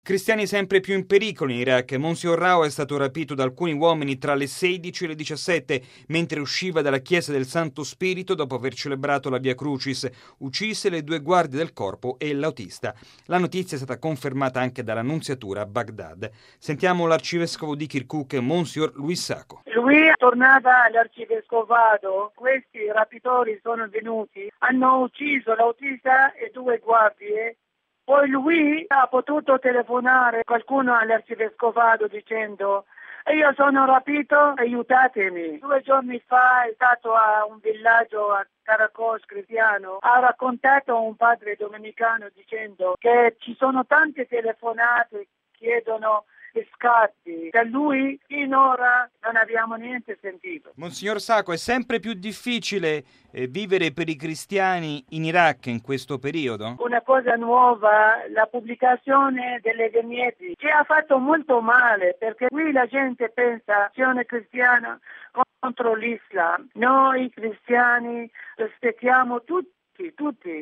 Cristiani sempre più in pericolo in Iraq. Monsignor Rao è stato rapito da alcuni uomini tra le 16 e le 17 mentre usciva dalla chiesa del Santo Spirito dopo aver celebrato la Via Crucis. Uccise le 2 guardie del corpo e l'autista. La notizia è stata confermata anche dalla nunziatura a Baghdad. Sentiamo l'arcivescovo di Kirkuk, Monsignor Luis Sacco. Lui è tornato all'arcivescovato, questi rapitori sono venuti, hanno ucciso l'autista e 2 guardie. Poi lui ha potuto telefonare qualcuno all'arcivescovato dicendo: io sono rapito, aiutatemi. 2 giorni fa è stato a un villaggio a Caracos cristiano, ha raccontato a un padre domenicano dicendo che ci sono tante telefonate che chiedono scatti. Da lui finora non abbiamo niente sentito. Monsignor Sacco, è sempre più difficile vivere per i cristiani in Iraq in questo periodo? Una cosa nuova, la pubblicazione delle vignette ci ha fatto molto male, perché qui la gente pensa azione cristiana contro l'Islam. Noi cristiani rispettiamo tutti.